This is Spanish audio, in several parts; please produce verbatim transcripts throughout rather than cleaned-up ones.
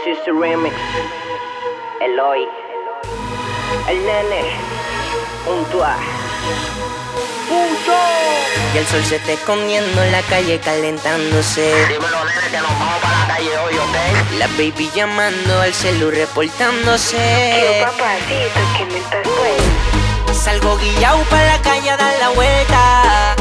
is the remix. Eloy, el nene, junto a Pucho. Y el sol se está escondiendo en la calle calentándose. Dímelo, nene, que nos vamos para la calle hoy, ¿ok? La baby llamando al celu reportándose. Yo, papacito, que me estás bueno. Salgo guillao para la calle a dar la vuelta.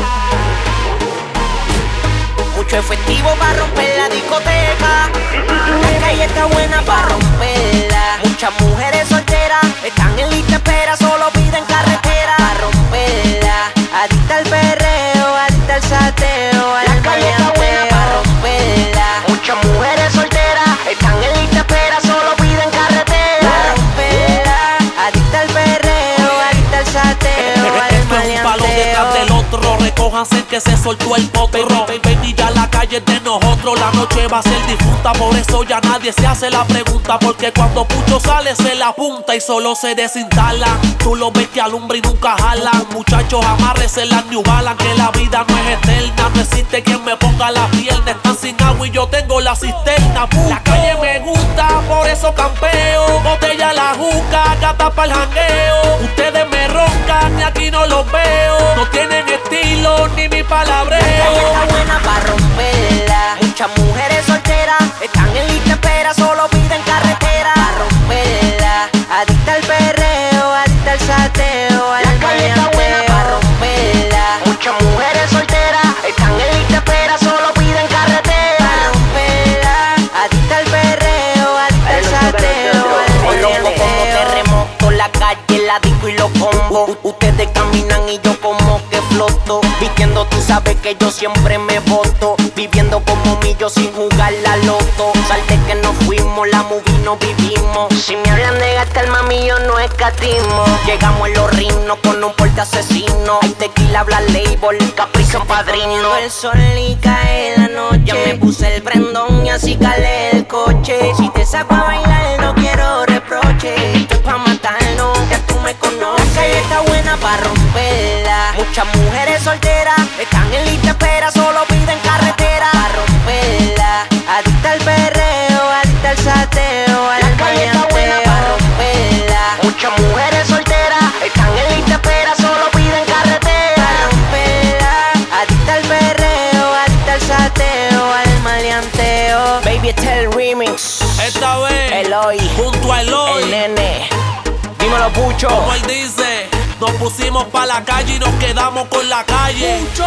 Mucho efectivo para romper la discoteca. La calle está buena para romperla. Muchas mujeres solteras están en lista de espera, solo piden carretera para romperla. Adicta al perreo, adicta al sateo, al La calle está buena para romperla. Muchas mujeres solteras están en lista de espera, solo piden carretera Para romperla. Adicta al perreo, adicta al sateo, al Esto es un palo detrás del otro. Recójanse que se soltó el potro. Baby, ya la calle es de nosotros. La noche va a ser difunta, por eso ya nadie se hace la pregunta. Porque cuando Pucho sale se la apunta y solo se desinstalan. Tú lo ves que alumbra y nunca jalan. Muchachos, amárrese las New Balance, que la vida no es eterna. No existe quien me ponga la pierna. Están sin agua y yo tengo la cisterna. Puto. La calle me gusta, por eso campeo. Botella la juca, gata pa'l jangueo. Ustedes me roncan y aquí no los veo. No tienen estilo ni mi palabreo. La calle está buena para romperla. Muchas mujeres solteras están en lista de espera, solo piden carretera para romperla. Adicta al perreo, adicta al sateo, al La calle está buena maleanteo, para para romperla. Muchas mujeres solteras están en lista de espera, solo piden carretera Para romperla. Adicta al perreo, adicta al sateo, al Hoy rompo como maleanteo. terremoto, la calle, la disco y los combos. U- Ustedes caminan y yo como que floto. Vistiendo, tú sabes que yo siempre me voto. Viviendo como millo sin jugar la loto. Salte que nos fuimos, la movie no vivimos. Si me hablan de gastar, mami, yo no escatimo. Llegamos en los rinos con un porte asesino. Hay tequila, habla label, capricho padrino. El sol y cae la noche. Ya me puse el prendón y así calé el coche. Si te saco a bailar no quiero reproche. Esto es pa' matarnos, ya tú me La conoces. calle está buena para romperla. Muchas mujeres solteras Están en lista de espera, solo piden carretera para romperla. Adicta al perreo, adicta al sateo, al La calle está buena maleanteo, para romperla. Muchas mujeres solteras están en lista de espera, solo piden Para carretera romperla. Adicta al perreo, adicta al sateo, al maleanteo. Baby, este es el remix. Esta vez, Eloy, junto a el Eloy, nene. Dímelo, Pucho. como él dice, nos pusimos pa' la calle y nos quedamos con la calle. Pucho,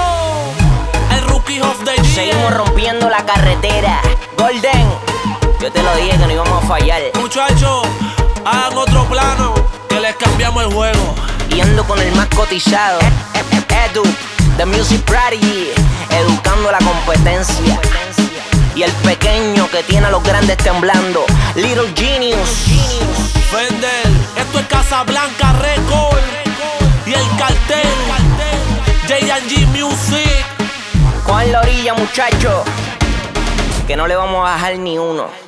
el rookie of the year. Seguimos rompiendo la carretera. Golden, yo te lo dije que no íbamos a fallar. Muchachos, hagan otro plano, que les cambiamos el juego. Y ando con el más cotizado, Edu, The Music Prodigy, educando la competencia. Y el pequeño que tiene a los grandes temblando, Little Genius. Fender, esto es Casablanca Record y el cartel, J and G Music. Con la orilla, muchacho, que no le vamos a bajar ni uno.